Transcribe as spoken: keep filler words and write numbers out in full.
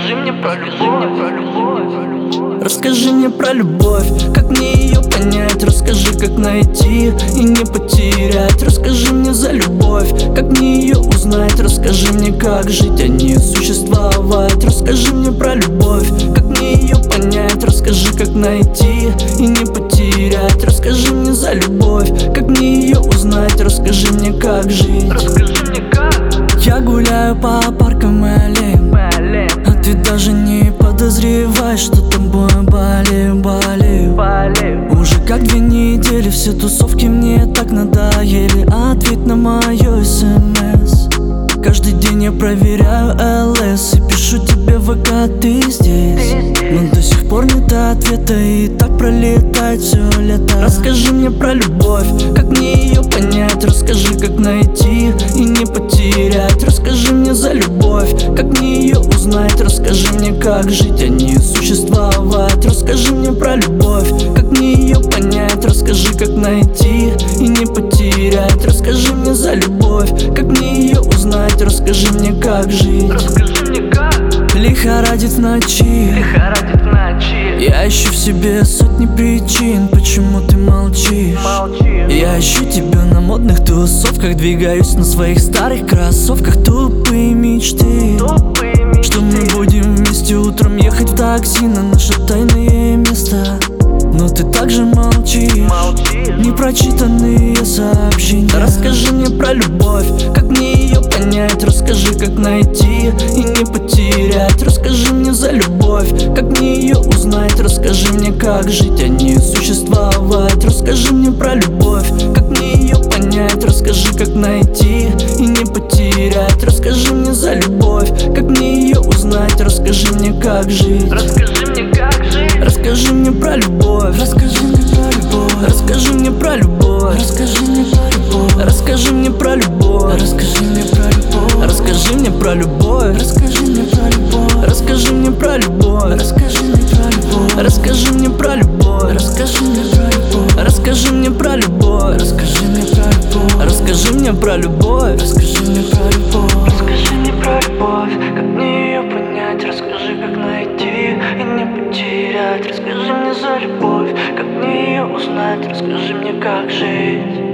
Расскажи мне про любовь. Расскажи мне про любовь, как мне ее понять. Расскажи, как найти и не потерять. Расскажи мне за любовь, как мне ее узнать. Расскажи мне, как жить, а не существовать. Расскажи мне про любовь, как мне ее понять. Расскажи, как найти и не потерять. Расскажи мне за любовь, как мне ее узнать. Расскажи мне, как жить. Расскажи мне как. Я гуляю по паркам и аллеям, а ты даже не подозреваешь, что тобой болею, болею, болею. Уже как две недели все тусовки мне так надоели. Ответь на мое смс. Каждый день я проверяю ЛС и пишу тебе в ВК, ты здесь. Но до сих пор нет ответа, и так пролетает все лето. Расскажи мне про любовь, как мне ее понять. Расскажи, как найти и не потерять. Расскажи мне за любовь, как мне ее узнать. Расскажи мне, как жить, а не существовать. Расскажи мне про любовь, как мне ее понять. Расскажи, как найти и не потерять. Расскажи мне за любовь, как мне ее узнать. Расскажи мне, как жить. Расскажи мне как. Лихорадит в ночи, Лихорадит в ночи. я ищу в себе сотни причин, почему ты молчишь. Молчи. Я ищу тебя на модных тусовках, двигаюсь на своих старых кроссовках. Тупые мечты, Тупые мечты. что мы будем вместе утром ехать в такси на наше тайное место. Но ты также молчишь, Молчишь. непрочитанные сообщения. Расскажи мне про любовь, как мне ее понять. Расскажи, как найти и не потерять. Расскажи мне за любовь, как мне ее узнать. Расскажи мне, как жить, а не существовать. Расскажи мне про любовь, как мне ее понять. Расскажи, как найти и не потерять. Расскажи мне за любовь, как мне ее узнать. Расскажи мне, как жить. Расскажи мне как жить. Расскажи мне про любовь. Расскажи мне про любовь. Расскажи мне про любовь. Расскажи мне про любовь. Расскажи мне про любовь. Расскажи мне про любовь. Расскажи мне про любовь. Расскажи мне про любовь. Расскажи мне про любовь. Расскажи мне про любовь. Расскажи мне про любовь. Расскажи мне про любовь. Расскажи мне про любовь. Расскажи мне про любовь. Расскажи мне про любовь. Расскажи мне про любовь. Расскажи мне про любовь, как мне ее понять. Расскажи, как найти и не потерять. Расскажи мне за любовь, как мне ее узнать. Расскажи мне, как жить.